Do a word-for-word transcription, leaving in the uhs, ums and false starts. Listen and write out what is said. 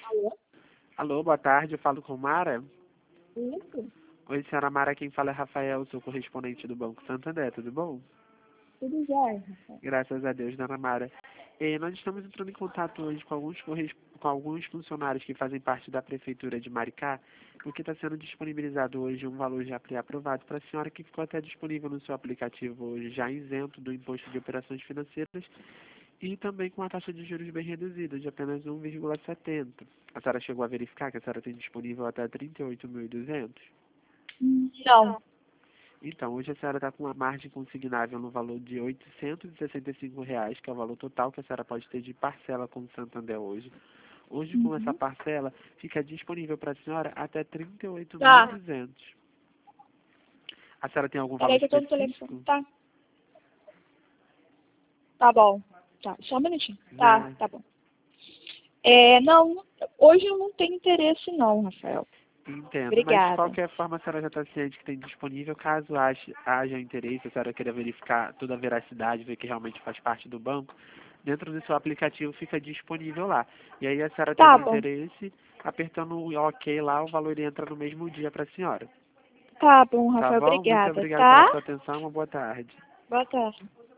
Alô? Alô, boa tarde, eu falo com Mara. Isso? Oi, senhora Mara, quem fala é Rafael, sou correspondente do Banco Santander, tudo bom? Tudo jóia, Rafael. Graças a Deus, dona Mara. Eh, nós estamos entrando em contato hoje com alguns, corres- com alguns funcionários que fazem parte da Prefeitura de Maricá, porque está sendo disponibilizado hoje um valor já pré-aprovado para a senhora que ficou até disponível no seu aplicativo hoje, já isento do imposto de operações financeiras e também com a taxa de juros bem reduzida, de apenas um vírgula setenta. A senhora chegou a verificar que a senhora tem disponível até trinta e oito mil e duzentos? Não. Então, hoje a senhora está com uma margem consignável no valor de oitocentos e sessenta e cinco reais, que é o valor total que a senhora pode ter de parcela com o Santander hoje. Hoje, com essa Uhum. parcela, fica disponível para a senhora até trinta e oito mil e Tá. duzentos. A senhora tem algum valor Peraí que eu tô no específico? telefone. Tá. Tá bom. Tá. Só um minutinho. Tá, Né? tá bom. É, não, hoje eu não tenho interesse não, Rafael. Entendo, mas de Obrigada. qualquer forma a senhora já está ciente que tem disponível, caso haja, haja interesse, a senhora queira verificar toda a veracidade, ver que realmente faz parte do banco, dentro do seu aplicativo fica disponível lá. E aí a senhora Tá tendo bom. interesse, apertando o OK lá, o valor entra no mesmo dia para a senhora. Tá bom, Tá Rafael. bom? Muito Obrigada, obrigado pela tá? sua atenção, uma boa tarde. Boa tarde.